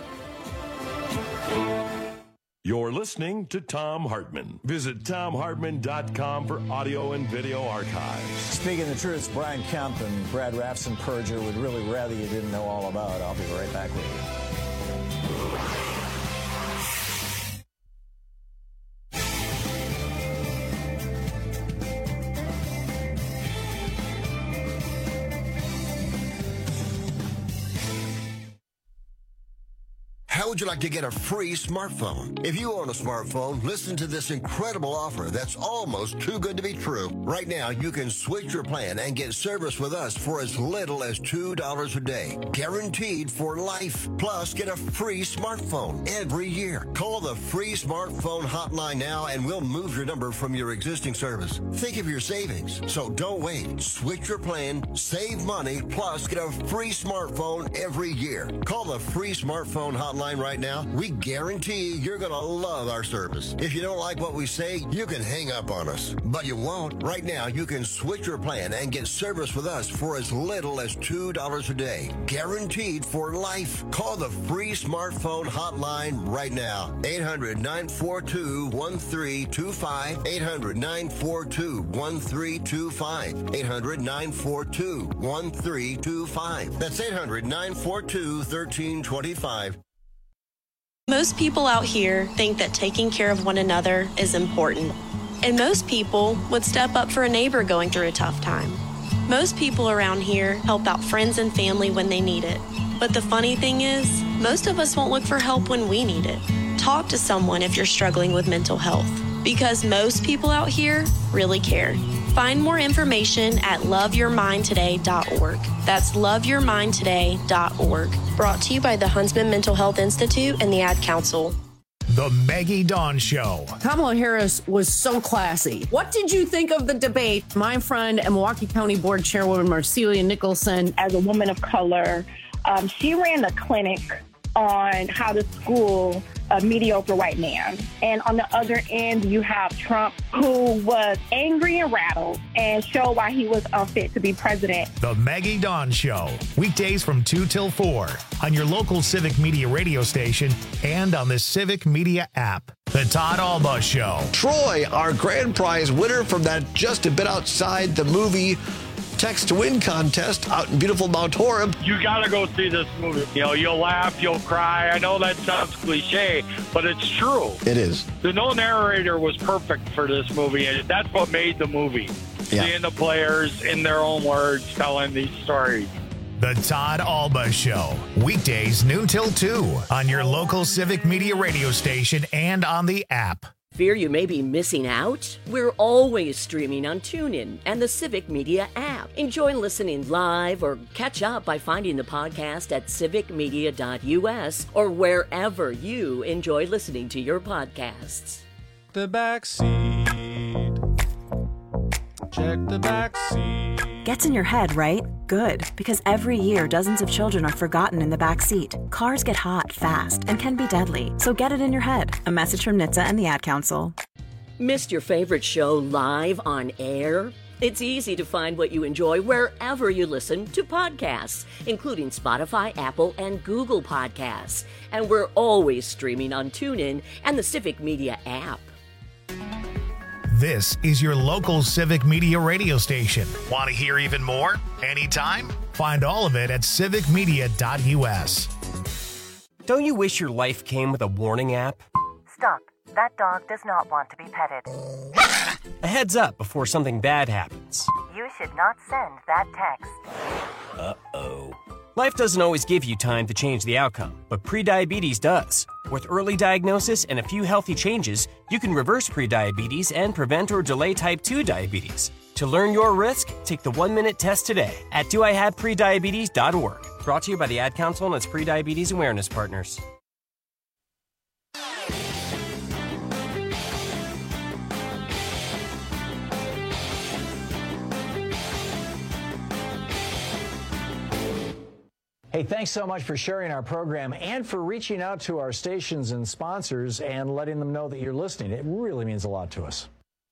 You're listening to Thom Hartmann. Visit ThomHartmann.com for audio and video archives. Speaking the truth, Brian Kemp and Brad Raffensperger would really rather you didn't know all about. I'll be right back with you. How would you like to get a free smartphone? If you own a smartphone, listen to this incredible offer that's almost too good to be true. Right now, you can switch your plan and get service with us for as little as $2 a day. Guaranteed for life. Plus, get a free smartphone every year. Call the free smartphone hotline now and we'll move your number from your existing service. Think of your savings. So don't wait. Switch your plan, save money, plus get a free smartphone every year. Call the free smartphone hotline right now. We guarantee you're going to love our service. If you don't like what we say, you can hang up on us. But you won't. Right now, you can switch your plan and get service with us for as little as $2 a day. Guaranteed for life. Call the free smartphone hotline right now. 800-942-1325. 800-942-1325. 800-942-1325. That's 800-942-1325. Most people out here think that taking care of one another is important. And most people would step up for a neighbor going through a tough time. Most people around here help out friends and family when they need it. But the funny thing is, most of us won't look for help when we need it. Talk to someone if you're struggling with mental health, because most people out here really care. Find more information at loveyourmindtoday.org. That's loveyourmindtoday.org. Brought to you by the Huntsman Mental Health Institute and the Ad Council. The Maggie Dawn Show. Kamala Harris was so classy. What did you think of the debate? My friend and Milwaukee County Board Chairwoman Marcelia Nicholson. As a woman of color, she ran a clinic on how to school a mediocre white man. And on the other end, you have Trump, who was angry and rattled and showed why he was unfit to be president. The Maggie Dawn Show. Weekdays from 2 till 4 on your local Civic Media radio station and on the Civic Media app. The Todd Alba Show. Troy, our grand prize winner from that Just a Bit Outside the Movie Text to Win contest out in beautiful Mount Horeb. You got to go see this movie. You'll laugh, you'll cry. I know that sounds cliche, but it's true. It is. The no narrator was perfect for this movie, and that's what made the movie. Yeah. Seeing the players in their own words telling these stories. The Todd Alba Show. Weekdays noon till 2 on your local Civic Media radio station and on the app. Fear you may be missing out? We're always streaming on TuneIn and the Civic Media app. Enjoy listening live or catch up by finding the podcast at civicmedia.us or wherever you enjoy listening to your podcasts. The back seat. Check the back seat. Gets in your head, right? Good, because every year dozens of children are forgotten in the back seat. Cars get hot fast and can be deadly, so get it in your head. A message from NHTSA and the Ad Council. Missed your favorite show live on air? It's easy to find what you enjoy wherever you listen to podcasts, including Spotify, Apple, and Google Podcasts. And we're always streaming on TuneIn and the Civic Media app. This is your local Civic Media radio station. Want to hear even more? Anytime? Find all of it at civicmedia.us. Don't you wish your life came with a warning app? Stop. That dog does not want to be petted. A heads up before something bad happens. You should not send that text. Uh-oh. Life doesn't always give you time to change the outcome, but prediabetes does. With early diagnosis and a few healthy changes, you can reverse prediabetes and prevent or delay type 2 diabetes. To learn your risk, take the 1-minute test today at doihaveprediabetes.org. Brought to you by the Ad Council and its prediabetes awareness partners. Hey, thanks so much for sharing our program and for reaching out to our stations and sponsors and letting them know that you're listening. It really means a lot to us.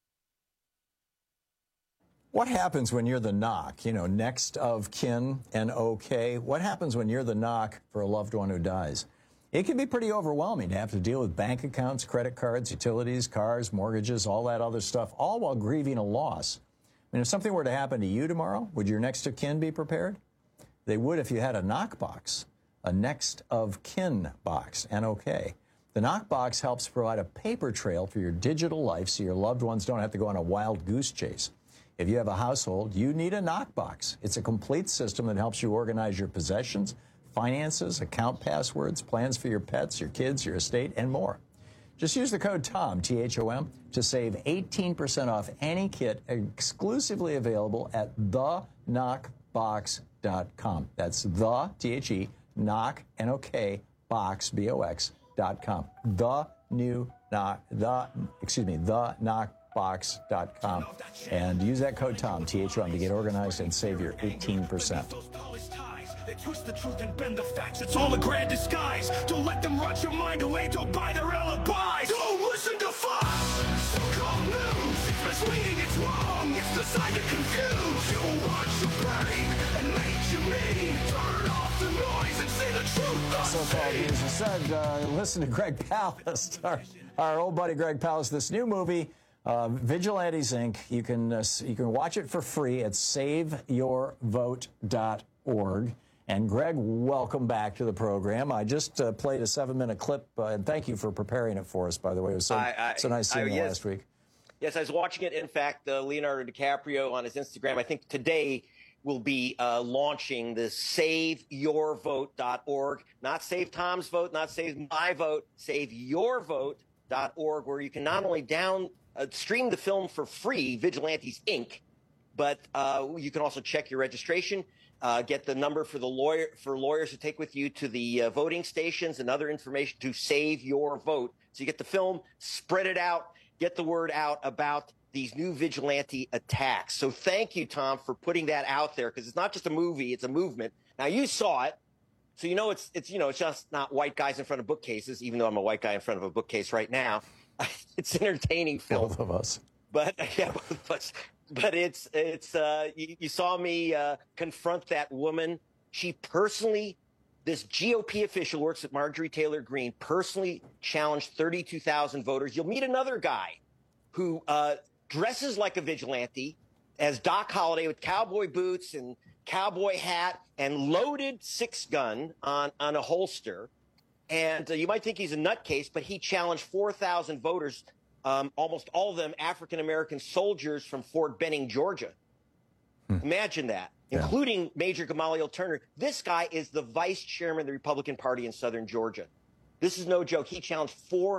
What happens when you're the knock, next of kin and okay? What happens when you're the knock for a loved one who dies? It can be pretty overwhelming to have to deal with bank accounts, credit cards, utilities, cars, mortgages, all that other stuff, all while grieving a loss. I mean, if something were to happen to you tomorrow, would your next of kin be prepared? They would if you had a knock box, a next of kin box, NOK. The knock box helps provide a paper trail for your digital life so your loved ones don't have to go on a wild goose chase. If you have a household, you need a knock box. It's a complete system that helps you organize your possessions, finances, account passwords, plans for your pets, your kids, your estate, and more. Just use the code TOM, T-H-O-M, to save 18% off any kit exclusively available at theknockbox.com. That's the, T-H-E, knock, N-O-K, box, B-O-X.com. theknockbox.com. And use that code TOM, T-H-O-M, to get organized and save your 18%. They twist the truth and bend the facts. It's all a grand disguise. Don't let them rot your mind away. Don't buy their alibis. Don't listen to Fox. So-called news. It's misleading. It's wrong. It's designed to confuse. You'll watch your brain and make you mean. Turn off the noise and say the truth. So-called news. Instead, listen to Greg Palast, our old buddy Greg Palast. This new movie, Vigilantes Inc. You can watch it for free at SaveYourVote.org. And Greg, welcome back to the program. I just played a 7-minute clip, and thank you for preparing it for us, by the way. It was so nice seeing you last week. Yes, I was watching it. In fact, Leonardo DiCaprio on his Instagram, I think today will be launching the SaveYourVote.org. Not Save Tom's Vote, not Save My Vote, SaveYourVote.org, where you can not only stream the film for free, Vigilantes Inc., but you can also check your registration. Get the number for lawyers to take with you to the voting stations and other information to save your vote. So you get the film, spread it out, get the word out about these new vigilante attacks. So thank you, Tom, for putting that out there, because it's not just a movie, it's a movement. Now you saw it, so it's just not white guys in front of bookcases, even though I'm a white guy in front of a bookcase right now. It's an entertaining film. Both of us. But yeah, both of us. But it's you saw me confront that woman. She personally, this GOP official works at Marjorie Taylor Greene, personally challenged 32,000 voters. You'll meet another guy who dresses like a vigilante as Doc Holliday with cowboy boots and cowboy hat and loaded 6-gun on a holster. And you might think he's a nutcase, but he challenged 4,000 voters. Almost all of them African-American soldiers from Fort Benning, Georgia. Imagine that, including Major Gamaliel Turner. This guy is the vice chairman of the Republican Party in southern Georgia. This is no joke. He challenged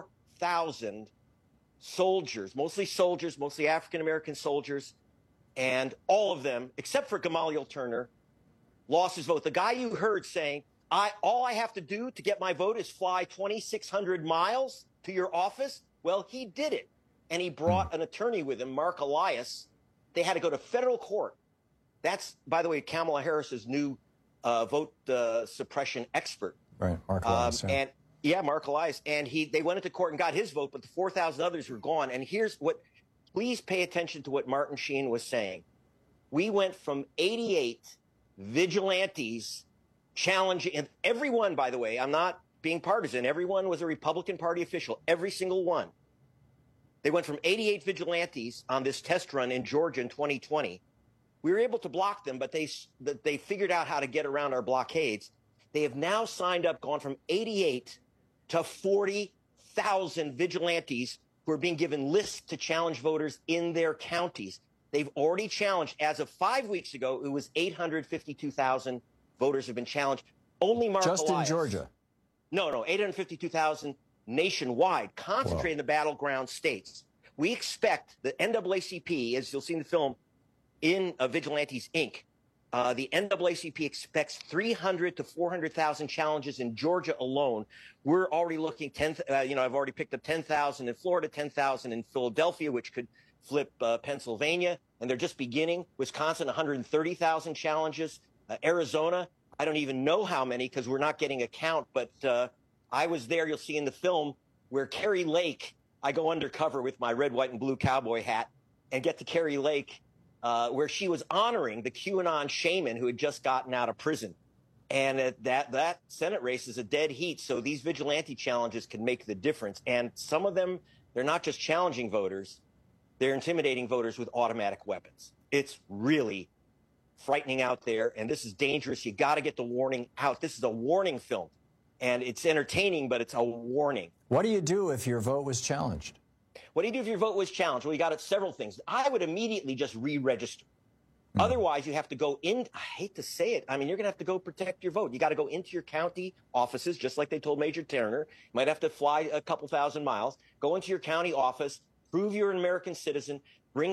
4,000 soldiers, mostly African-American soldiers, and all of them, except for Gamaliel Turner, lost his vote. The guy you heard saying, all I have to do to get my vote is fly 2,600 miles to your office. Well, he did it, and he brought an attorney with him, Mark Elias. They had to go to federal court. That's, by the way, Kamala Harris's new vote suppression expert. Right, Mark Elias. Mark Elias. And they went into court and got his vote, but the 4,000 others were gone. And please pay attention to what Martin Sheen was saying. We went from 88 vigilantes challenging, and everyone, by the way, I'm not being partisan, everyone was a Republican Party official, every single one. They went from 88 vigilantes on this test run in Georgia in 2020. We were able to block them, but they figured out how to get around our blockades. They have now signed up, gone from 88 to 40,000 vigilantes who are being given lists to challenge voters in their counties. They've already challenged, as of 5 weeks ago, it was 852,000 voters have been challenged. Only Mark Just Elias. in Georgia? No, 852,000 nationwide, concentrated in the battleground states. We expect the NAACP, as you'll see in the film, in Vigilantes, Inc., the NAACP expects 300 to 400,000 challenges in Georgia alone. We're already looking I've already picked up 10,000 in Florida, 10,000 in Philadelphia, which could flip Pennsylvania, and they're just beginning. Wisconsin, 130,000 challenges. Arizona, I don't even know how many because we're not getting a count, but I was there, you'll see in the film, where Kerry Lake, I go undercover with my red, white, and blue cowboy hat and get to Kerry Lake, where she was honoring the QAnon shaman who had just gotten out of prison. And that Senate race is a dead heat, so these vigilante challenges can make the difference. And some of them, they're not just challenging voters, they're intimidating voters with automatic weapons. It's really frightening out there, and this is dangerous. You got to get the warning out. This is a warning film, and it's entertaining, but it's a warning. What do you do if your vote was challenged? What do you do if your vote was challenged? Well, you got several things. I would immediately just re-register. Otherwise, you have to go in. I hate to say it. I mean, you're going to have to go protect your vote. You got to go into your county offices, just like they told Major Turner. You might have to fly a couple thousand miles. Go into your county office, prove you're an American citizen, bring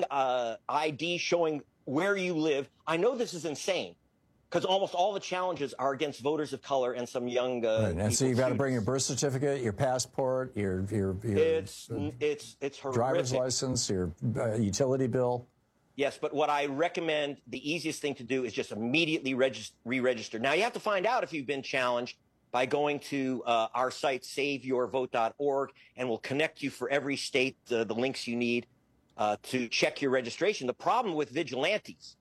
ID showing where you live. I know this is insane because almost all the challenges are against voters of color and some young right. And so you've got to bring your birth certificate, your passport, your it's horrific. Driver's license, your utility bill. Yes, but what I recommend, the easiest thing to do is just immediately re-register. Now, you have to find out if you've been challenged by going to our site, saveyourvote.org, and we'll connect you for every state, the links you need to check your registration. The problem with vigilantes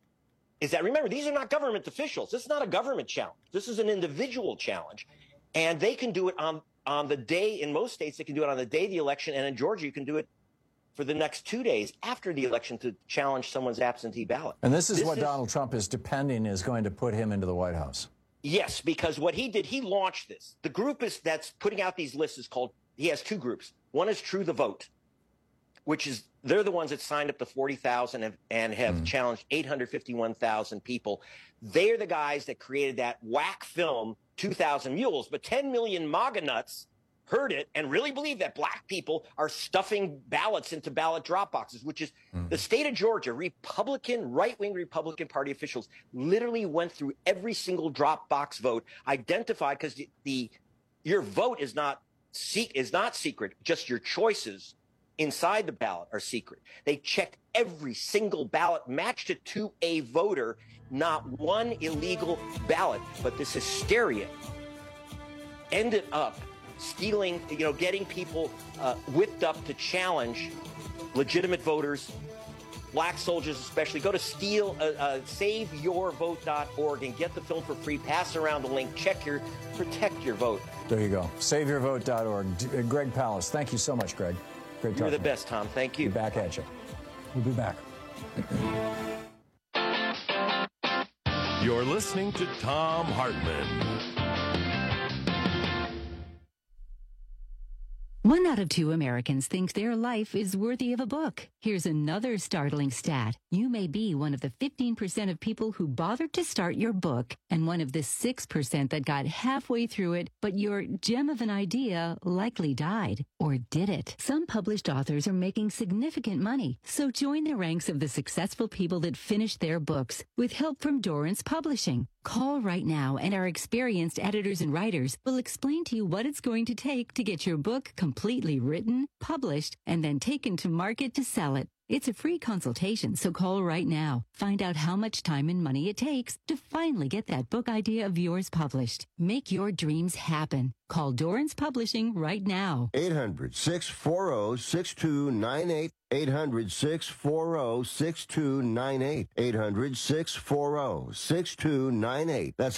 is that, remember, these are not government officials. This is not a government challenge. This is an individual challenge, and they can do it on the day. In most states, they can do it on the day of the election, and in Georgia, you can do it for the next 2 days after the election to challenge someone's absentee ballot. And this is what Donald Trump is going to put him into the White House. Yes, because what he did, he launched this. The group that's putting out these lists is called, he has two groups. One is True the Vote, which is, they're the ones that signed up to 40,000 and have challenged 851,000 people. They're the guys that created that whack film, 2,000 Mules. But 10 million MAGA nuts heard it and really believe that black people are stuffing ballots into ballot drop boxes, which is the state of Georgia. Right-wing Republican Party officials literally went through every single drop box vote, identified, because your vote is not secret, just your choices inside the ballot are secret. They checked every single ballot, matched it to a voter, not one illegal ballot. But this hysteria ended up stealing, getting people whipped up to challenge legitimate voters, black soldiers especially. Go to saveyourvote.org and get the film for free. Pass around the link. Protect your vote. There you go. Saveyourvote.org. Greg Palast, thank you so much, Greg. Great talking. You're the best, Tom. Thank you. Be back at you. We'll be back. You're listening to Thom Hartmann. 1 out of 2 Americans think their life is worthy of a book. Here's another startling stat. You may be one of the 15% of people who bothered to start your book and one of the 6% that got halfway through it, but your gem of an idea likely died. Or did it? Some published authors are making significant money, so join the ranks of the successful people that finished their books with help from Dorrance Publishing. Call right now, and our experienced editors and writers will explain to you what it's going to take to get your book completely written, published, and then taken to market to sell it. It's a free consultation, so call right now. Find out how much time and money it takes to finally get that book idea of yours published. Make your dreams happen. Call Dorrance Publishing right now. 800-640-6298. 800-640-6298. 800-640-6298. That's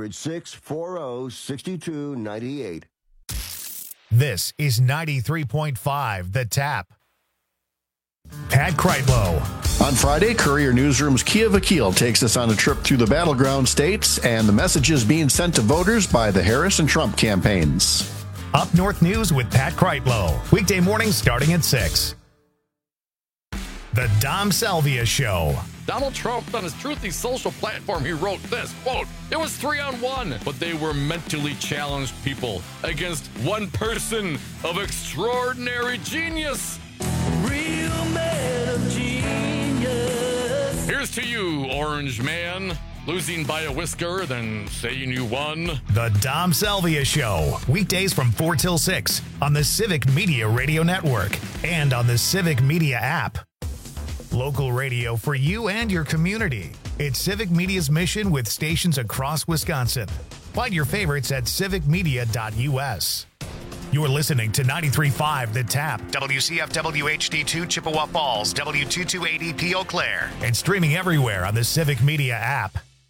800-640-6298. This is 93.5 The Tap. Pat Kreitlow. On Friday, Courier Newsroom's Kia Vakil takes us on a trip through the battleground states and the messages being sent to voters by the Harris and Trump campaigns. Up North News with Pat Kreitlow. Weekday mornings starting at 6. The Dom Salvia Show. Donald Trump, on his Truthy social platform, he wrote this, quote, "It was 3-on-1, but they were mentally challenged people against one person of extraordinary genius. Real man of genius. Here's to you, Orange Man. Losing by a whisker, then saying you won." The Dom Salvia Show. Weekdays from 4 till 6 on the Civic Media Radio Network and on the Civic Media app. Local radio for you and your community. It's Civic Media's mission with stations across Wisconsin. Find your favorites at civicmedia.us. You're listening to 93.5 The Tap, WCFW HD2 Chippewa Falls, W228EP Eau Claire, and streaming everywhere on the Civic Media app.